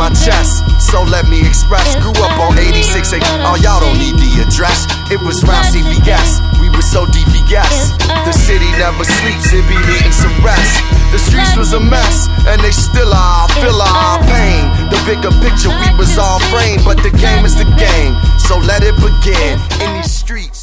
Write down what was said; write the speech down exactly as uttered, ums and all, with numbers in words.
my chest, so let me express. Grew up on eighty-six, oh y'all don't need the address. It was round C V S, we were so D P S. The city never sleeps, it be needing some rest. The streets was a mess, and they still are, feel our pain. The bigger picture, we was all framed, but the game is the game, so let it begin in these streets.